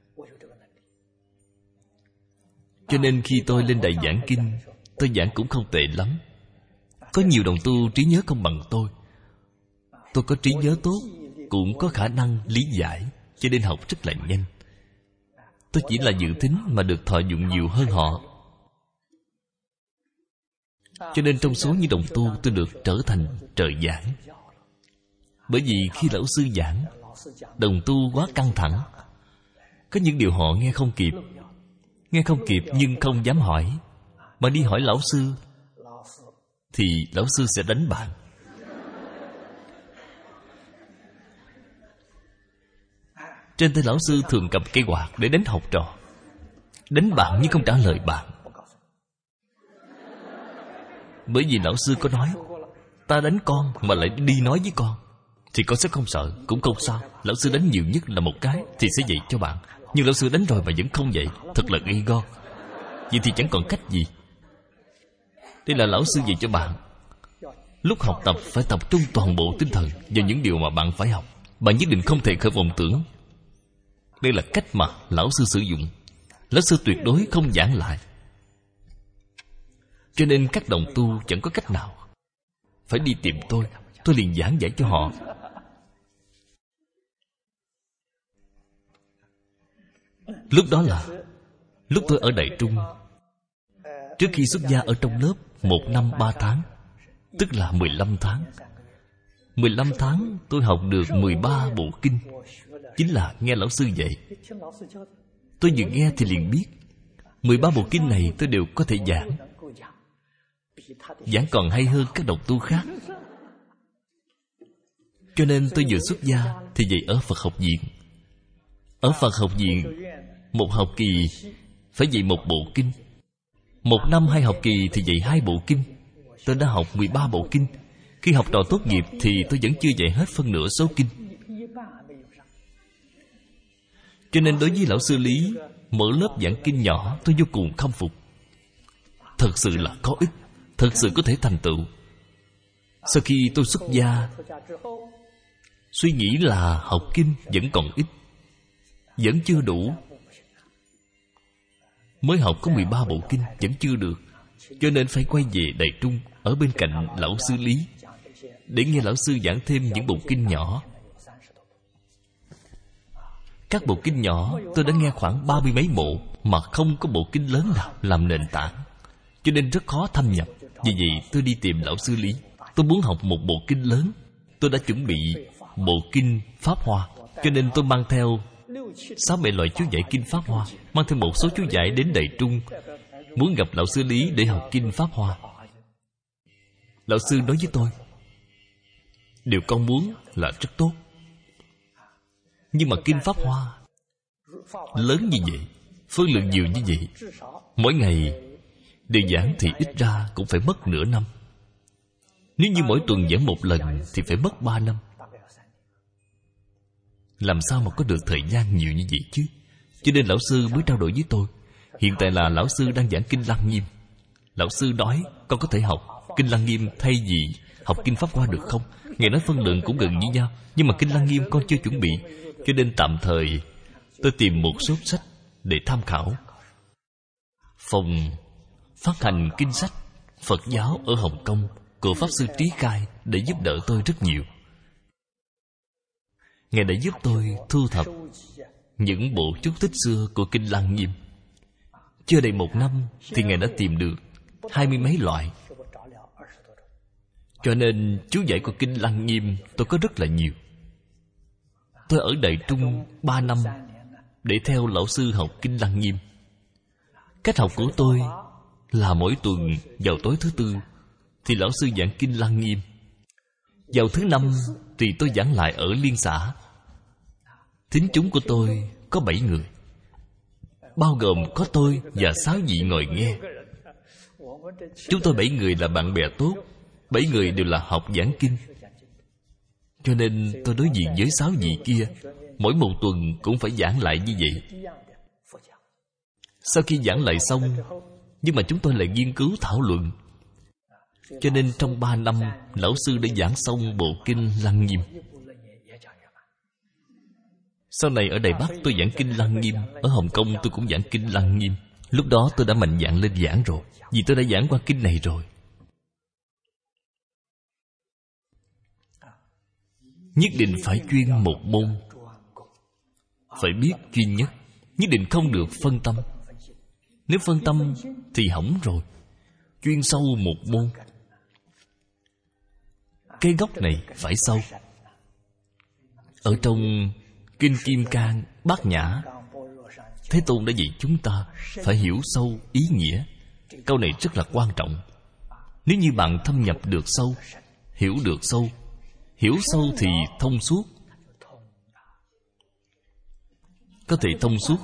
Cho nên khi tôi lên đài giảng kinh, tôi giảng cũng không tệ lắm. Có nhiều đồng tu trí nhớ không bằng tôi. Tôi có trí nhớ tốt, cũng có khả năng lý giải, cho nên học rất là nhanh. Tôi chỉ là dự thính mà được thọ dụng nhiều hơn họ. Cho nên trong số những đồng tu, tôi được trở thành trợ giảng. Bởi vì khi lão sư giảng, đồng tu quá căng thẳng, có những điều họ nghe không kịp. Nghe không kịp nhưng không dám hỏi, mà đi hỏi lão sư thì lão sư sẽ đánh bạn. Trên tay lão sư thường cầm cây quạt để đánh học trò. Đánh bạn nhưng không trả lời bạn. Bởi vì lão sư có nói, ta đánh con mà lại đi nói với con thì con sẽ không sợ, cũng không sao. Lão sư đánh nhiều nhất là một cái thì sẽ dạy cho bạn. Nhưng lão sư đánh rồi mà vẫn không dạy, thật là gay go. Vậy thì chẳng còn cách gì. Đây là lão sư dạy cho bạn. Lúc học tập phải tập trung toàn bộ tinh thần vào những điều mà bạn phải học. Bạn nhất định không thể khởi vọng tưởng. Đây là cách mà lão sư sử dụng. Lão sư tuyệt đối không giảng lại. Cho nên các đồng tu chẳng có cách nào, phải đi tìm tôi. Tôi liền giảng giải cho họ. Lúc đó là lúc tôi ở Đại Trung, trước khi xuất gia ở trong lớp một năm ba tháng, tức là mười lăm tháng. Mười lăm tháng tôi học được mười ba bộ kinh, chính là nghe lão sư dạy. Tôi vừa nghe thì liền biết mười ba bộ kinh này tôi đều có thể giảng. Giảng còn hay hơn các đồng tu khác. Cho nên tôi vừa xuất gia thì dạy ở Phật học viện. Ở Phật học viện, một học kỳ phải dạy một bộ kinh. Một năm hai học kỳ thì dạy hai bộ kinh. Tôi đã học mười ba bộ kinh. Khi học trò tốt nghiệp thì tôi vẫn chưa dạy hết phân nửa số kinh. Cho nên đối với lão sư Lý, mở lớp giảng kinh nhỏ tôi vô cùng khâm phục. Thật sự là có ích, thật sự có thể thành tựu. Sau khi tôi xuất gia, suy nghĩ là học kinh vẫn còn ít, vẫn chưa đủ. Mới học có mười ba bộ kinh vẫn chưa được, cho nên phải quay về Đại Trung, ở bên cạnh lão sư Lý, để nghe lão sư giảng thêm những bộ kinh nhỏ. Các bộ kinh nhỏ tôi đã nghe khoảng ba mươi mấy bộ, mà không có bộ kinh lớn nào làm nền tảng, cho nên rất khó thâm nhập. Vì vậy tôi đi tìm lão sư Lý. Tôi muốn học một bộ kinh lớn. Tôi đã chuẩn bị bộ kinh Pháp Hoa, cho nên tôi mang theo sáu bảy loại chú giải kinh Pháp Hoa, mang theo một số chú giải đến Đại Trung, muốn gặp lão sư Lý để học kinh Pháp Hoa. Lão sư nói với tôi, điều con muốn là rất tốt, nhưng mà kinh Pháp Hoa lớn như vậy, phương lượng nhiều như vậy, mỗi ngày đều giảng thì ít ra cũng phải mất nửa năm. Nếu như mỗi tuần giảng một lần thì phải mất ba năm. Làm sao mà có được thời gian nhiều như vậy chứ? Cho nên lão sư mới trao đổi với tôi. Hiện tại là lão sư đang giảng kinh Lăng Nghiêm. Lão sư nói con có thể học kinh Lăng Nghiêm thay vì học kinh Pháp Hoa được không? Ngài nói phân lượng cũng gần như nhau, nhưng mà kinh Lăng Nghiêm con chưa chuẩn bị, cho nên tạm thời tôi tìm một số sách để tham khảo. Phòng phát hành kinh sách Phật giáo ở Hồng Kông của Pháp Sư Trí Khai để giúp đỡ tôi rất nhiều. Ngài đã giúp tôi thu thập những bộ chú thích xưa của kinh Lăng Nghiêm. Chưa đầy một năm thì Ngài đã tìm được hai mươi mấy loại. Cho nên chú giải của kinh Lăng Nghiêm tôi có rất là nhiều. Tôi ở Đại Trung ba năm để theo lão sư học kinh Lăng Nghiêm. Cách học của tôi là mỗi tuần vào tối thứ tư thì lão sư giảng kinh Lăng Nghiêm. Vào thứ năm thì tôi giảng lại ở Liên xã. Thính chúng của tôi có bảy người, bao gồm có tôi và sáu vị ngồi nghe. Chúng tôi bảy người là bạn bè tốt, bảy người đều là học giảng kinh. Cho nên tôi đối diện với sáu vị kia, mỗi một tuần cũng phải giảng lại như vậy. Sau khi giảng lại xong, nhưng mà chúng tôi lại nghiên cứu thảo luận. Cho nên trong ba năm, lão sư đã giảng xong bộ kinh Lăng Nghiêm. Sau này ở Đài Bắc tôi giảng kinh Lăng Nghiêm, ở Hồng Kông tôi cũng giảng kinh Lăng Nghiêm. Lúc đó tôi đã mạnh dạn lên giảng rồi, vì tôi đã giảng qua kinh này rồi. Nhất định phải chuyên một môn, phải biết chuyên nhất, nhất định không được phân tâm. Nếu phân tâm thì hỏng rồi. Chuyên sâu một môn. Cái gốc này phải sâu. Ở trong Kinh Kim Cang, Bát Nhã, Thế Tôn đã dạy chúng ta phải hiểu sâu ý nghĩa. Câu này rất là quan trọng. Nếu như bạn thâm nhập được sâu, hiểu được sâu, hiểu sâu thì thông suốt. Có thể thông suốt.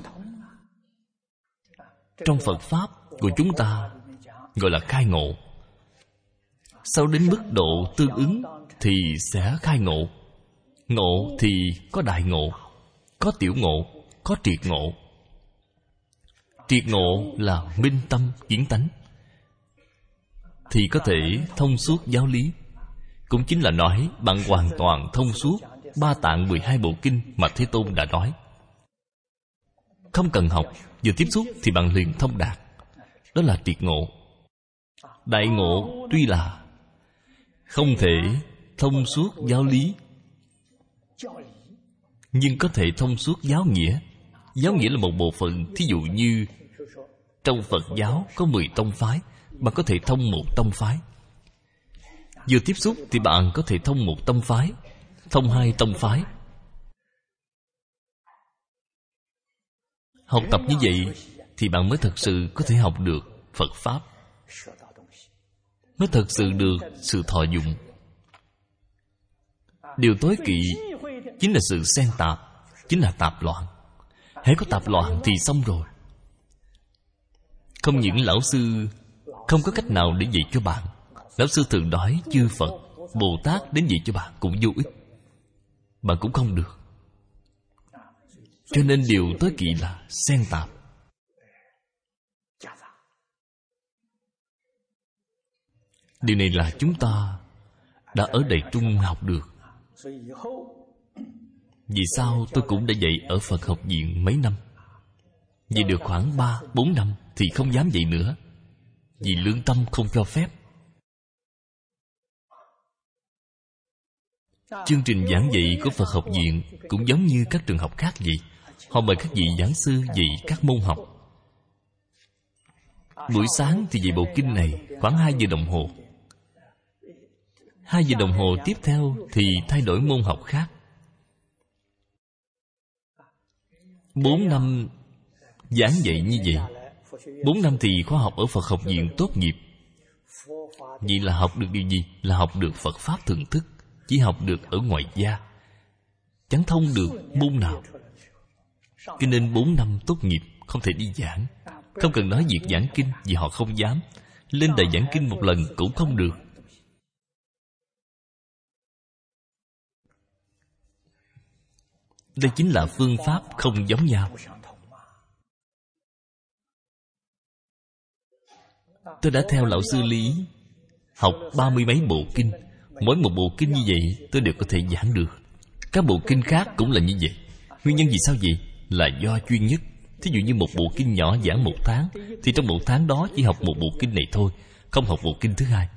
Trong Phật Pháp của chúng ta gọi là khai ngộ. Sau đến mức độ tương ứng thì sẽ khai ngộ. Ngộ thì có đại ngộ, có tiểu ngộ, có triệt ngộ. Triệt ngộ là minh tâm kiến tánh, thì có thể thông suốt giáo lý. Cũng chính là nói bạn hoàn toàn thông suốt ba tạng mười hai bộ kinh mà Thế Tôn đã nói. Không cần học, vừa tiếp xúc thì bạn liền thông đạt. Đó là triệt ngộ. Đại ngộ tuy là không thể thông suốt giáo lý, nhưng có thể thông suốt giáo nghĩa. Giáo nghĩa là một bộ phận. Thí dụ như trong Phật giáo có mười tông phái, bạn có thể thông một tông phái. Vừa tiếp xúc thì bạn có thể thông một tông phái, thông hai tông phái. Học tập như vậy thì bạn mới thật sự có thể học được Phật Pháp, mới thật sự được sự thọ dụng. Điều tối kỵ chính là sự xen tạp, chính là tạp loạn. Hễ có tạp loạn thì xong rồi. Không những lão sư không có cách nào để dạy cho bạn, lão sư thường nói chư Phật, Bồ Tát đến dạy cho bạn cũng vô ích, bạn cũng không được. Cho nên điều tối kỵ là xen tạp. Điều này là chúng ta đã ở Đại Trung học được. Vì sao tôi cũng đã dạy ở Phật học viện mấy năm. Vì được khoảng ba, bốn năm thì không dám dạy nữa, vì lương tâm không cho phép. Chương trình giảng dạy của Phật học viện cũng giống như các trường học khác vậy. Họ mời các vị giảng sư dạy các môn học. Buổi sáng thì dạy bộ kinh này khoảng hai giờ đồng hồ. Hai giờ đồng hồ tiếp theo thì thay đổi môn học khác. Bốn năm giảng dạy như vậy. Bốn năm thì khóa học ở Phật học viện tốt nghiệp. Vậy là học được điều gì? Là học được Phật Pháp thưởng thức. Chỉ học được ở ngoài gia, chẳng thông được môn nào. Cho nên bốn năm tốt nghiệp không thể đi giảng. Không cần nói việc giảng kinh, vì họ không dám. Lên đài giảng kinh một lần cũng không được. Đây chính là phương pháp không giống nhau. Tôi đã theo lão sư Lý học ba mươi mấy bộ kinh. Mỗi một bộ kinh như vậy tôi đều có thể giảng được. Các bộ kinh khác cũng là như vậy. Nguyên nhân vì sao vậy? Là do chuyên nhất. Thí dụ như một bộ kinh nhỏ giảng một tháng, thì trong một tháng đó chỉ học một bộ kinh này thôi, không học bộ kinh thứ hai.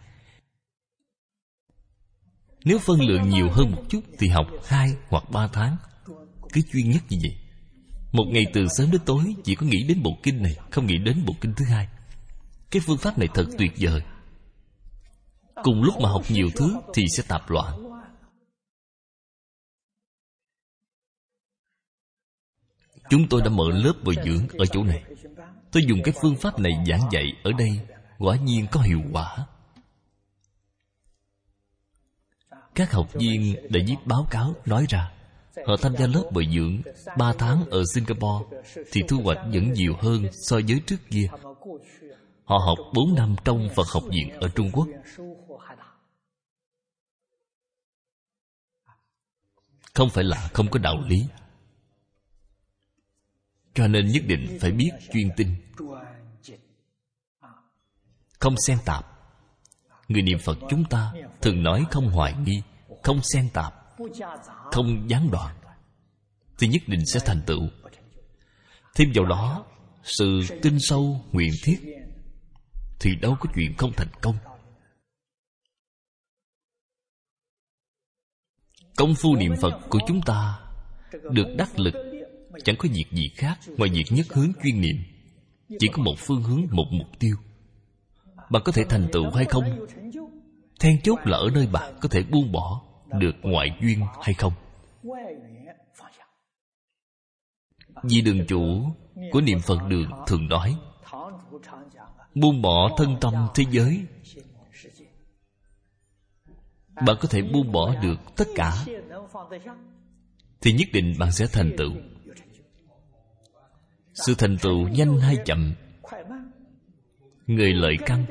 Nếu phân lượng nhiều hơn một chút thì học hai hoặc ba tháng. Cứ chuyên nhất như vậy. Một ngày từ sớm đến tối chỉ có nghĩ đến bộ kinh này, không nghĩ đến bộ kinh thứ hai. Cái phương pháp này thật tuyệt vời. Cùng lúc mà học nhiều thứ thì sẽ tạp loạn. Chúng tôi đã mở lớp bồi dưỡng ở chỗ này. Tôi dùng cái phương pháp này giảng dạy ở đây, quả nhiên có hiệu quả. Các học viên đã viết báo cáo nói ra họ tham gia lớp bồi dưỡng ba tháng ở Singapore thì thu hoạch vẫn nhiều hơn so với trước kia. Họ học bốn năm trong Phật học viện ở Trung Quốc. Không phải là không có đạo lý. Cho nên nhất định phải biết chuyên tinh, không xen tạp. Người niệm Phật chúng ta thường nói không hoài nghi, không xen tạp, không gián đoạn, thì nhất định sẽ thành tựu. Thêm vào đó sự tinh sâu nguyện thiết thì đâu có chuyện không thành công. Công phu niệm Phật của chúng ta được đắc lực chẳng có việc gì khác ngoài việc nhất hướng chuyên niệm. Chỉ có một phương hướng, một mục tiêu. Bạn có thể thành tựu hay không, then chốt là ở nơi bạn có thể buông bỏ được ngoại duyên hay không. Vì đường chủ của niệm Phật đường thường nói, buông bỏ thân tâm thế giới, bạn có thể buông bỏ được tất cả, thì nhất định bạn sẽ thành tựu. Sự thành tựu nhanh hay chậm, người lợi căn.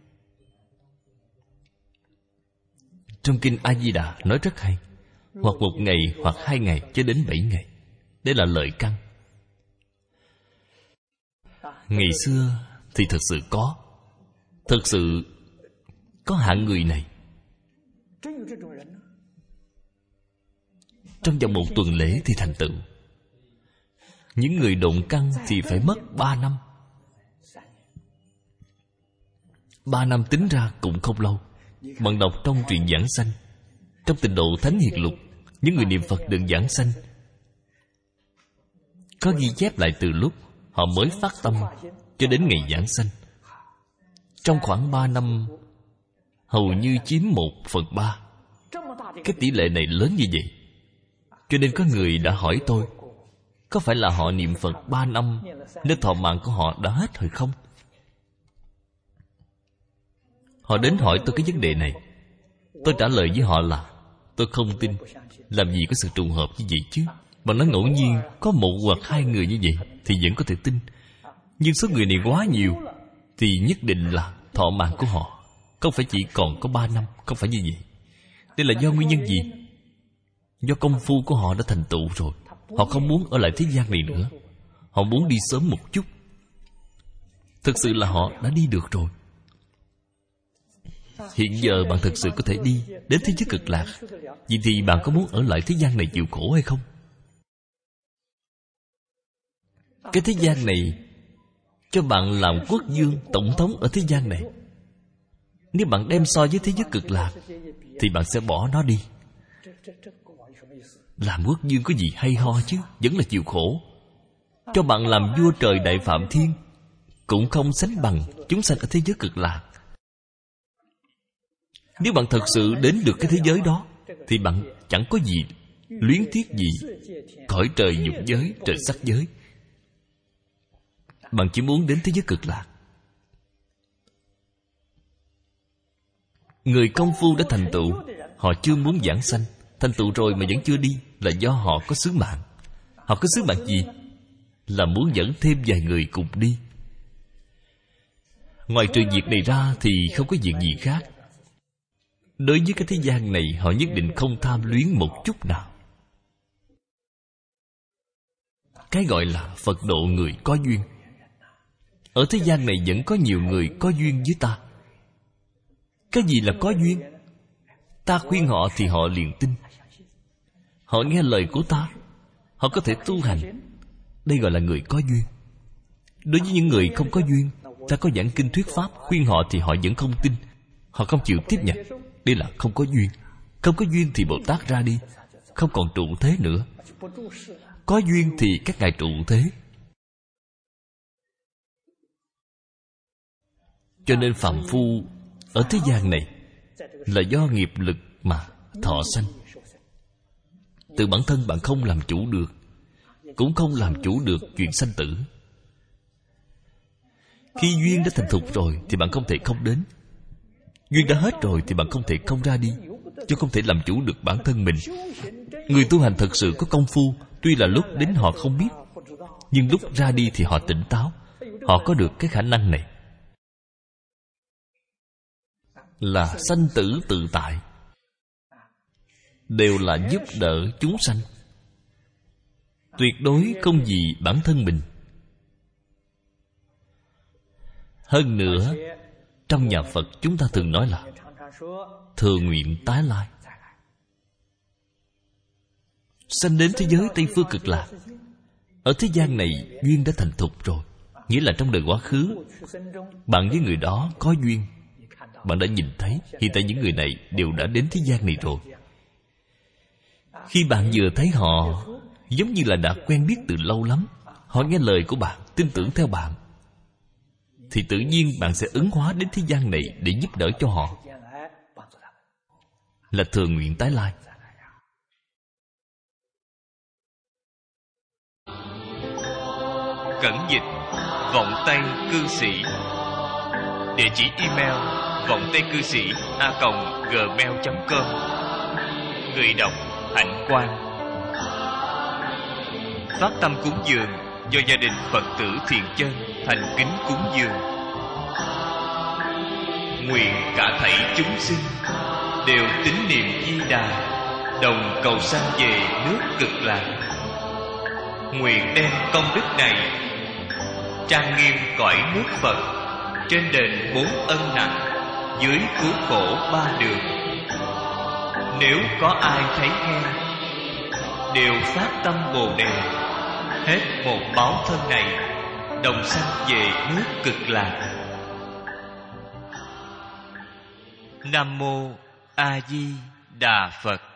Trong kinh A Di Đà nói rất hay, hoặc một ngày hoặc hai ngày cho đến bảy ngày. Đây là lợi căn. Ngày xưa thì thật sự có, thật sự có hạng người này. Trong vòng một tuần lễ thì thành tựu. Những người động căn thì phải mất ba năm. Ba năm tính ra cũng không lâu. Bạn đọc trong truyện Giảng Sanh, trong Tịnh Độ Thánh Hiền Lục, những người niệm Phật được giảng sanh, có ghi chép lại từ lúc họ mới phát tâm cho đến ngày giảng sanh. Trong khoảng ba năm, hầu như chiếm một phần ba. Cái tỷ lệ này lớn như vậy. Cho nên có người đã hỏi tôi, có phải là họ niệm Phật ba năm nên thọ mạng của họ đã hết rồi không? Họ đến hỏi tôi cái vấn đề này. Tôi trả lời với họ là tôi không tin. Làm gì có sự trùng hợp như vậy chứ? Mà nói ngẫu nhiên có một hoặc hai người như vậy thì vẫn có thể tin. Nhưng số người này quá nhiều thì nhất định là thọ mạng của họ không phải chỉ còn có ba năm. Không phải như vậy. Đây là do nguyên nhân gì? Do công phu của họ đã thành tựu rồi. Họ không muốn ở lại thế gian này nữa. Họ muốn đi sớm một chút. Thực sự là họ đã đi được rồi. Hiện giờ bạn thực sự có thể đi đến thế giới cực lạc. Vậy thì bạn có muốn ở lại thế gian này chịu khổ hay không? Cái thế gian này cho bạn làm quốc vương, tổng thống ở thế gian này. Nếu bạn đem so với thế giới cực lạc thì bạn sẽ bỏ nó đi. Làm quốc vương có gì hay ho chứ? Vẫn là chịu khổ. Cho bạn làm vua trời Đại Phạm Thiên cũng không sánh bằng chúng sanh ở thế giới cực lạc. Nếu bạn thật sự đến được cái thế giới đó thì bạn chẳng có gì luyến tiếc gì cõi trời dục giới, trời sắc giới. Bạn chỉ muốn đến thế giới cực lạc. Người công phu đã thành tựu, họ chưa muốn giảng sanh. Thành tựu rồi mà vẫn chưa đi là do họ có sứ mạng. Họ có sứ mạng gì? Là muốn dẫn thêm vài người cùng đi. Ngoài trừ việc này ra thì không có việc gì khác. Đối với cái thế gian này họ nhất định không tham luyến một chút nào. Cái gọi là Phật độ người có duyên. Ở thế gian này vẫn có nhiều người có duyên với ta. Cái gì là có duyên? Ta khuyên họ thì họ liền tin. Họ nghe lời của ta, họ có thể tu hành. Đây gọi là người có duyên. Đối với những người không có duyên, ta có giảng kinh thuyết pháp khuyên họ thì họ vẫn không tin. Họ không chịu tiếp nhận. Đây là không có duyên. Không có duyên thì Bồ Tát ra đi, không còn trụ thế nữa. Có duyên thì các ngài trụ thế. Cho nên phàm phu ở thế gian này là do nghiệp lực mà thọ sanh. Từ bản thân bạn không làm chủ được, cũng không làm chủ được chuyện sanh tử. Khi duyên đã thành thục rồi thì bạn không thể không đến. Duyên đã hết rồi thì bạn không thể không ra đi. chứ không thể làm chủ được bản thân mình. Người tu hành thật sự có công phu, tuy là lúc đến họ không biết, nhưng lúc ra đi thì họ tỉnh táo. Họ có được cái khả năng này, là sanh tử tự tại, đều là giúp đỡ chúng sanh, tuyệt đối không vì bản thân mình. Hơn nữa, trong nhà Phật chúng ta thường nói là thừa nguyện tái lai, sanh đến thế giới Tây Phương Cực Lạc. Ở thế gian này duyên đã thành thục rồi, nghĩa là trong đời quá khứ bạn với người đó có duyên, bạn đã nhìn thấy. Hiện tại những người này đều đã đến thế gian này rồi. Khi bạn vừa thấy họ, giống như là đã quen biết từ lâu lắm. Họ nghe lời của bạn, tin tưởng theo bạn, thì tự nhiên bạn sẽ ứng hóa đến thế gian này để giúp đỡ cho họ, là thừa nguyện tái lai. Cẩn dịch Vọng Tây Cư Sĩ. Địa chỉ email vọng tây cư sĩ a còng gmail chấm com. Người đọc Hạnh Quang. Phát tâm cúng dường do gia đình Phật tử Thiện Chân thành kính cúng dường. Nguyện cả thảy chúng sinh đều tín niệm Di Đà, đồng cầu sanh về nước Cực Lạc. Nguyện đem công đức này trang nghiêm cõi nước Phật, trên đền bốn ân nặng, dưới cứu khổ ba đường. Nếu có ai thấy nghe, đều phát tâm Bồ Đề, hết một báo thân này, đồng sanh về nước Cực Lạc. Nam mô A Di Đà Phật.